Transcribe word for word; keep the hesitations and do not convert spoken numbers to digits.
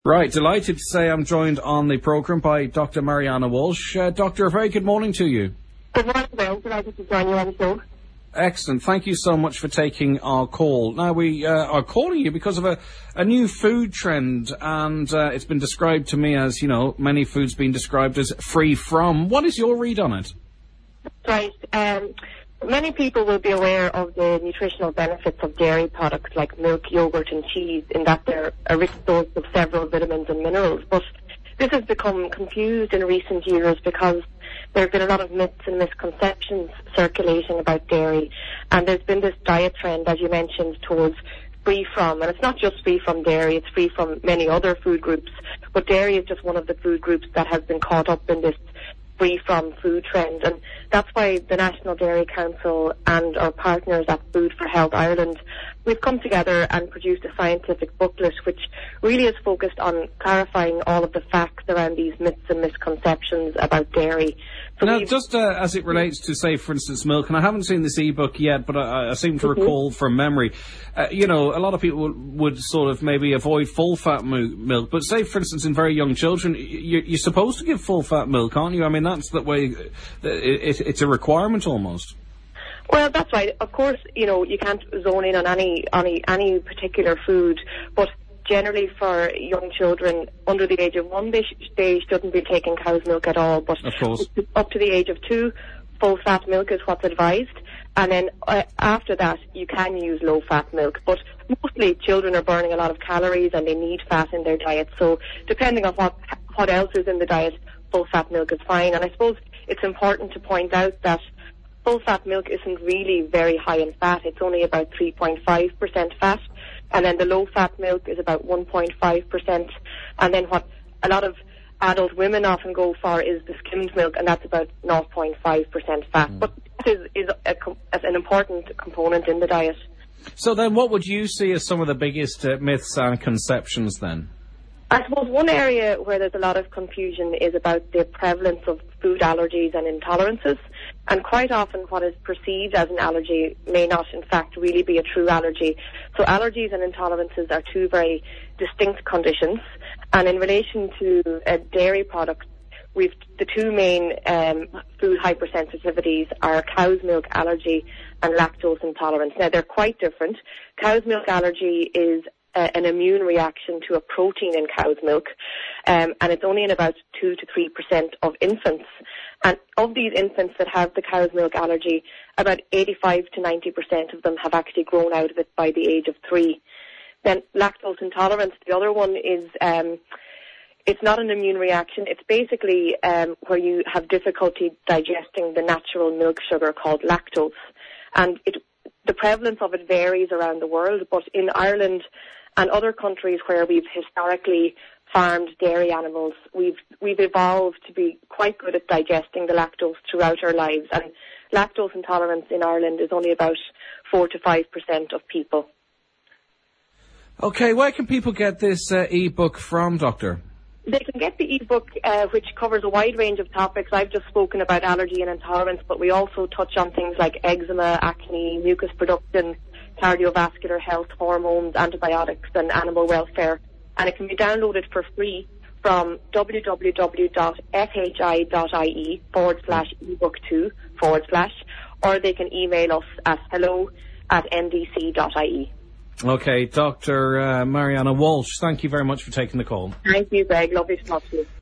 Right, delighted to say I'm joined on the programme by Doctor Mariana Walsh. Uh, Doctor, a very good morning to you. Good morning, Bill. Delighted to join you on the show. Excellent. Thank you so much for taking our call. Now, we uh, are calling you because of a, a new food trend, and uh, it's been described to me as, you know, many foods being described as free from. What is your read on it? Right. Um, many people will be aware of the nutritional benefits of dairy products like milk, yogurt and cheese, in that they're a rich source of several vitamins and minerals. But this has become confused in recent years because there have been a lot of myths and misconceptions circulating about dairy, and there's been this diet trend, as you mentioned, towards free from, and it's not just free from dairy, it's free from many other food groups, but dairy is just one of the food groups that has been caught up in this free from food trend, and that's why the National Dairy Council and our partners at Food for Health Ireland, we've come together and produced a scientific booklet which really is focused on clarifying all of the facts around these myths and misconceptions about dairy. So now, just uh, as it relates to, say, for instance, milk, and I haven't seen this e-book yet, but I, I seem to mm-hmm. recall from memory, uh, you know, a lot of people would, would sort of maybe avoid full-fat mo- milk, but say, for instance, in very young children, you, you're supposed to give full-fat milk, aren't you? I mean, that's the way, it, it, it's a requirement almost. Well, that's right. Of course, you know, you can't zone in on any, any, any particular food, but generally for young children under the age of one, they, sh- they shouldn't be taking cow's milk at all. But of course, up to the age of two, full-fat milk is what's advised. And then uh, after that, you can use low-fat milk. But mostly children are burning a lot of calories and they need fat in their diet. So depending on what, what else is in the diet, full-fat milk is fine. And I suppose it's important to point out that full-fat milk isn't really very high in fat. It's only about three point five percent fat. And then the low-fat milk is about one point five percent. And then what a lot of adult women often go for is the skimmed milk, and that's about zero point five percent fat. Mm. But that is, is a, an important component in the diet. So then what would you see as some of the biggest uh, myths and conceptions then? I suppose one area where there's a lot of confusion is about the prevalence of food allergies and intolerances. And quite often what is perceived as an allergy may not in fact really be a true allergy. So allergies and intolerances are two very distinct conditions. And in relation to uh, dairy products, we've the two main um, food hypersensitivities are cow's milk allergy and lactose intolerance. Now they're quite different. Cow's milk allergy is Uh, an immune reaction to a protein in cow's milk, um, and it's only in about two to three percent of infants. And of these infants that have the cow's milk allergy, about eighty-five to ninety percent of them have actually grown out of it by the age of three. Then lactose intolerance, the other one is, um, it's not an immune reaction. It's basically um, where you have difficulty digesting the natural milk sugar called lactose, and it, the prevalence of it varies around the world. But in Ireland and other countries where we've historically farmed dairy animals, we've we've evolved to be quite good at digesting the lactose throughout our lives. And lactose intolerance in Ireland is only about four to five percent of people. Okay, where can people get this uh, e-book from, Doctor? They can get the e-book, uh, which covers a wide range of topics. I've just spoken about allergy and intolerance, but we also touch on things like eczema, acne, mucus production, cardiovascular health, hormones, antibiotics, and animal welfare. And it can be downloaded for free from www.fhi.ie forward slash ebook two forward slash, or they can email us at hello at ndc.ie. Okay, Doctor Uh, Mariana Walsh, thank you very much for taking the call. Thank you, Greg. Lovely to talk to you.